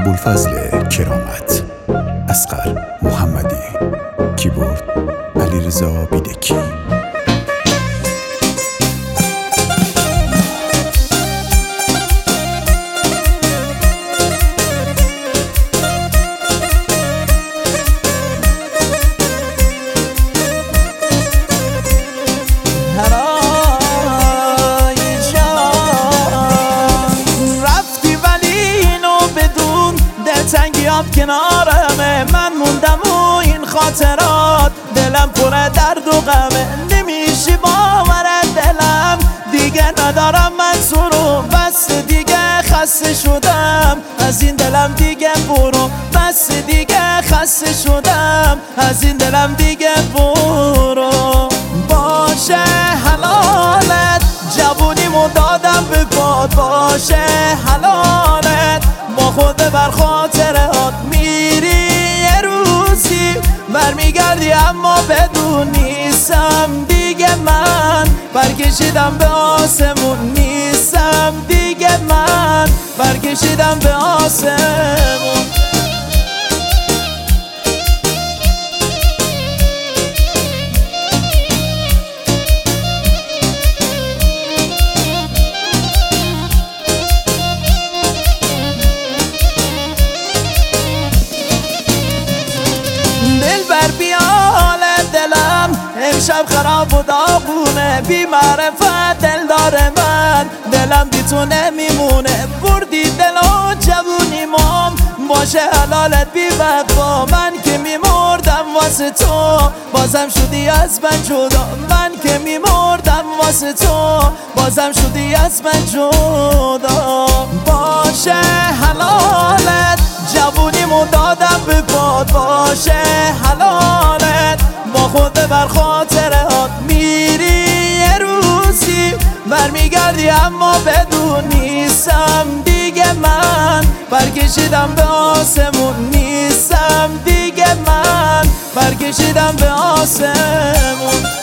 ابوالفضل کرامت، اصغر محمدی، کیبورد علیرضا بیدکی. کنارمه من موندم و این خاطرات دلم پر درد و غمه، نمیشه باورت دلم دیگه ندارم منصور و بس دیگه خسته شدم از این دلم دیگه برو، بس دیگه خسته شدم از این دلم دیگه برو. باشه حلالت جوونیمو دادم به باد، باشه حلالت با خود بر خاطرات میری یه روزی برمیگردی اما بدون نیستم دیگه من، برکشیدم به آسمون نیستم دیگه من، برکشیدم به آسمون. دلبر بیال دلم امشب خراب و داغونه، بی معرفت دل داره من دلم بی تو نمیمونه، بردی دل و جوونیمام باشه حلالت بی وفا، من که میمردم واسه تو بازم شدی از من جدا، من که میمردم واسه تو بازم شدی از من جدا. باشه حلالت جوونیمو دادم به باد، باشه حلالت با خود بر خاطرات میری یه روزی برمیگردی اما بدون نیستم دیگه من، برکشیدم به آسمون نیستم دیگه من، برکشیدم به آسمون.